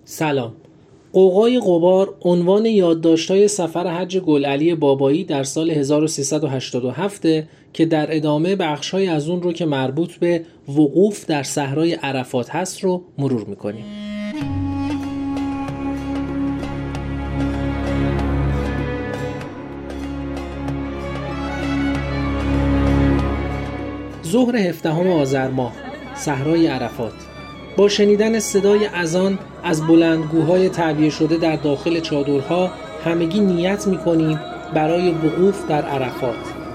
سلام. غوغای غبار عنوان یادداشت‌های سفر حج گلعلی بابایی در سال 1387 که در ادامه بخش‌های از اون رو که مربوط به وقوف در صحرای عرفات هست رو مرور می‌کنیم. ظهر 17 آذر ماه، صحرای عرفات. با شنیدن صدای اذان از بلندگوهای تعبیه شده در داخل چادرها همگی نیت می‌کنیم برای وقوف در عرفات.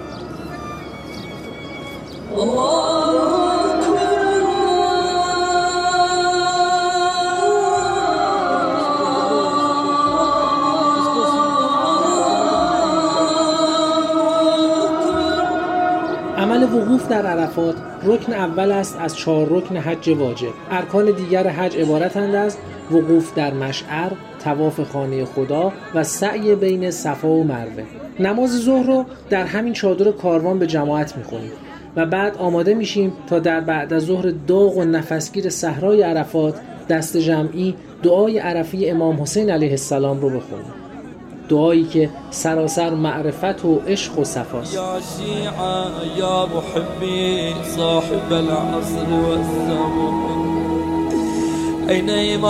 عمل وقوف در عرفات رکن اول است از 4 رکن حج واجب. ارکان دیگر حج عبارتند از وقوف در مشعر، طواف خانه خدا و سعی بین صفا و مروه. نماز ظهر رو در همین چادر کاروان به جماعت می‌خونیم و بعد آماده میشیم تا در بعد از ظهر داغ و نفسگیر صحرای عرفات دست جمعی دعای عرفی امام حسین علیه السلام رو بخونیم. دعایی که سراسر معرفت و عشق و صفاست. یا شیعه یا محبی صاحب العصر والزمان این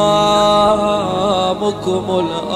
امامكم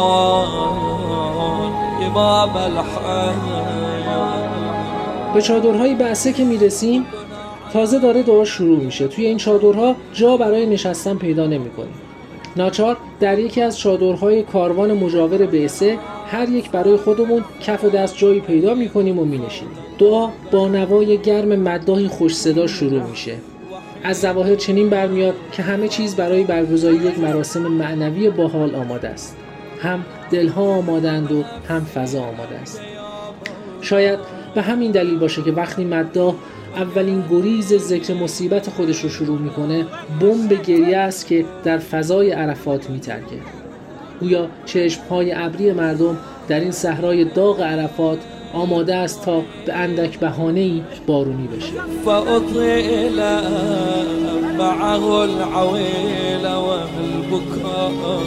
الان امام الحیان. به چادرهای بعثه که میرسیم تازه داره دعا شروع میشه. توی این چادرها جا برای نشستن پیدا نمی‌کنیم. ناچار در یکی از چادرهای کاروان مجاور بعثه هر یک برای خودمون کف و دست جایی پیدا می‌کنیم و می‌نشینیم. دعا با نوای گرم مداحی خوش صدا شروع میشه. از ظواهر چنین برمیاد که همه چیز برای برگزاری یک مراسم معنوی باحال آماده است. هم دلها آمادند و هم فضا آماده است. شاید به همین دلیل باشه که وقتی مداح اولین گریز ذکر مصیبت خودش رو شروع میکنه، بمب گریه است که در فضای عرفات میترکه. گویا چشم‌های ابری مردم در این صحرای داغ عرفات آماده است تا به اندک بهانه‌ای بارونی بشه. فأطيل معه العويل والبكاء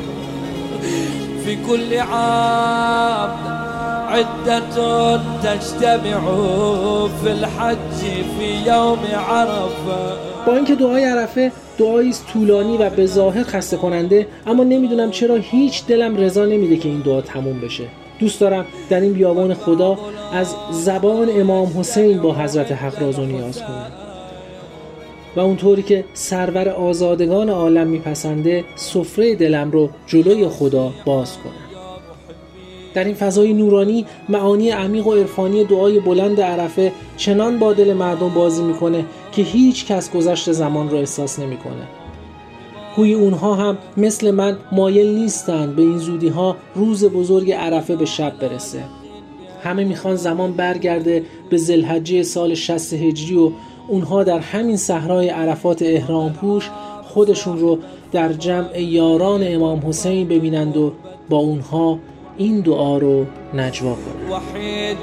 في كل عام عدة تجتمع في الحج في يوم عرفة. با اینکه دعای عرفه دعایی است طولانی و به ظاهر خسته کننده، اما نمیدونم چرا هیچ دلم رضا نمیده که این دعا تموم بشه. دوست دارم در این بیابان خدا از زبان امام حسین با حضرت حق راز و نیاز کنم و اونطوری که سرور آزادگان عالم میپسنده سفره دلم رو جلوی خدا باز کنم. در این فضای نورانی معانی عمیق و عرفانی دعای بلند عرفه چنان با دل مردم بازی میکنه که هیچ کس گذشت زمان رو احساس نمیکنه. گویی اونها هم مثل من مایل نیستند به این زودی ها روز بزرگ عرفه به شب برسه. همه میخوان زمان برگرده به ذوالحجه سال 60 هجری و اونها در همین صحرای عرفات احرام پوش خودشون رو در جمع یاران امام حسین ببینند و با اونها این دعا رو نجوا کنند. وحید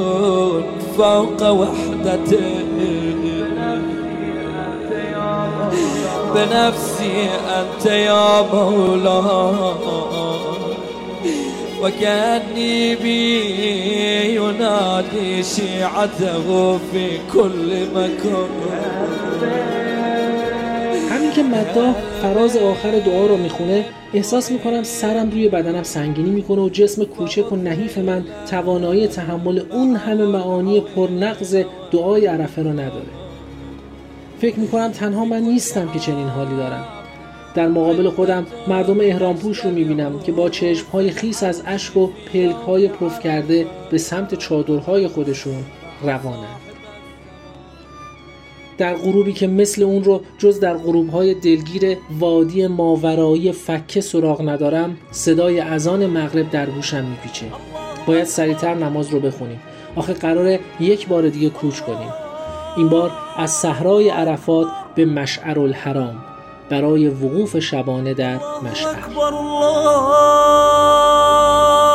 فوق وحدته بنفسي أنت يا مولا وكأني بي ينادي شيعته في كل مكان. همین که مداح فراز آخر دعا رو میخونه احساس میکنم سرم روی بدنم سنگینی میکنه و جسم کوچک و نحیف من توانایی تحمل اون همه معانی پرنغز دعای عرفه رو نداره. فکر میکنم تنها من نیستم که چنین حالی دارم. در مقابل خودم مردم احرام پوش رو میبینم که با چشمهای خیس از اشک و پلکهای پف کرده به سمت چادرهای خودشون روانند. در غروبی که مثل اون رو جز در غروبهای دلگیر وادی ماورایی فکه سراغ ندارم، صدای اذان مغرب در گوشم میپیچه. باید سریعتر نماز رو بخونیم. آخه قراره یک بار دیگه کوچ کنیم. این بار از صحرای عرفات به مشعر الحرام برای وقوف شبانه در مشعر.